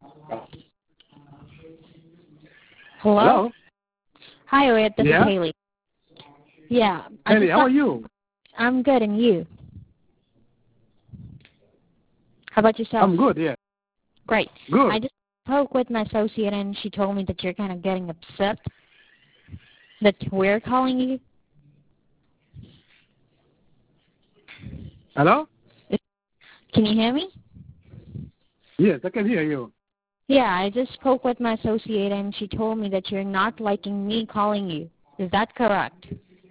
Hello? Hello? Hi, Oyet. This is Yeah? Haley. Yeah. Haley, how are you? I'm good, and you? How about yourself? I'm good, yeah. Great. Good. I just spoke with my associate, and she told me that you're kind of getting upset that we're calling you. Hello? Can you hear me? Yes, I can hear you. Yeah, I just spoke with my associate, and she told me that you're not liking me calling you. Is that correct?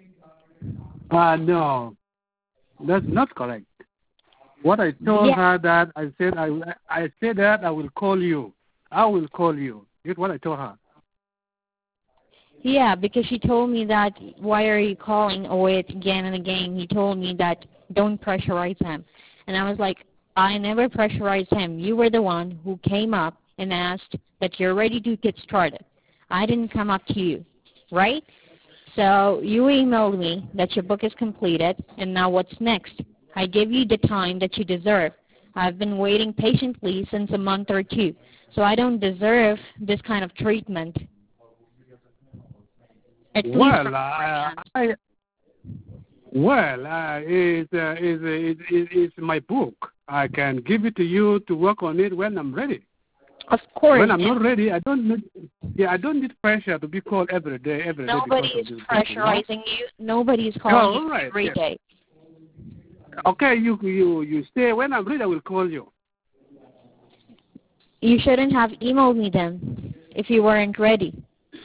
No. That's not correct. What I told her that I said that I will call you. I will call you. That's what I told her. Yeah, because she told me that, why are you calling Oyet again and again? He told me that don't pressurize him. And I was like, I never pressurized him. You were the one who came up and asked that you're ready to get started. I didn't come up to you, right? So you emailed me that your book is completed, and now what's next? I give you the time that you deserve. I've been waiting patiently since a month or two, so I don't deserve this kind of treatment. At least it's my book. I can give it to you to work on it when I'm ready. Of course. When I'm not ready, I don't need pressure to be called every day. Nobody is pressurizing you. Nobody is calling you every day. Okay, you stay. When I'm ready, I will call you. You shouldn't have emailed me then if you weren't ready.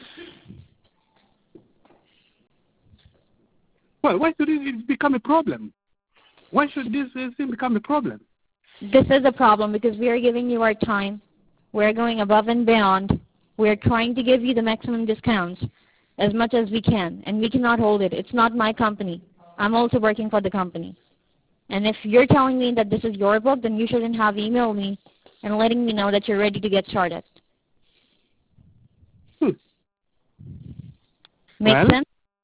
Well, why should it become a problem? Why should this thing become a problem? This is a problem because we are giving you our time. We're going above and beyond. We're trying to give you the maximum discounts as much as we can, and we cannot hold it. It's not my company. I'm also working for the company. And if you're telling me that this is your book, then you shouldn't have emailed me and letting me know that you're ready to get started. Make sense?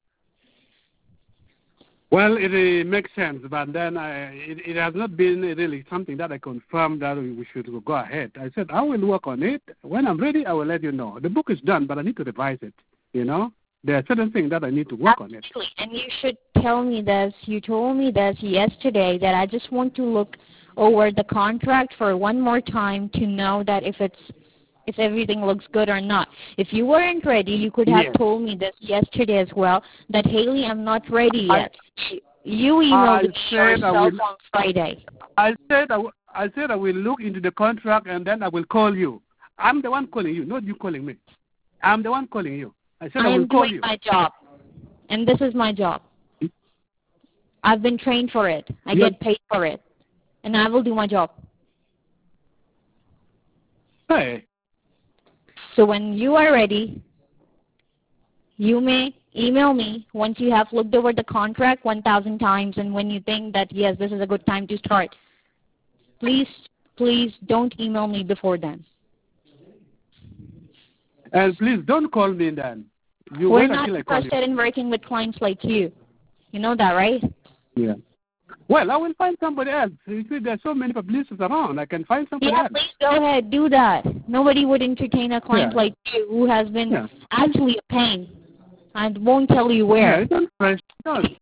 Well, it makes sense, but then it has not been really something that I confirmed that we should go ahead. I said, I will work on it. When I'm ready, I will let you know. The book is done, but I need to revise it, you know? There are certain things that I need to work on it. And you should tell me this. You told me this yesterday, that I just want to look over the contract for one more time to know that if everything looks good or not. If you weren't ready, you could have told me this yesterday as well, that, Haley, I'm not ready yet. You emailed me yourself on Friday. I said I will look into the contract and then I will call you. I'm the one calling you, not you calling me. I'm the one calling you. I said I will call you. I am doing my job, and this is my job. I've been trained for it. I get paid for it, and I will do my job. Hey. So when you are ready, you may email me once you have looked over the contract 1,000 times, and when you think that, yes, this is a good time to start. Please don't email me before then. And please don't call me then. We're not interested in working with clients like you. You know that, right? Yeah. Well, I will find somebody else. You see, there's so many publicists around. I can find somebody else. Yeah, please go ahead. Do that. Nobody would entertain a client like you who has been actually a pain. I won't tell you where. Yeah,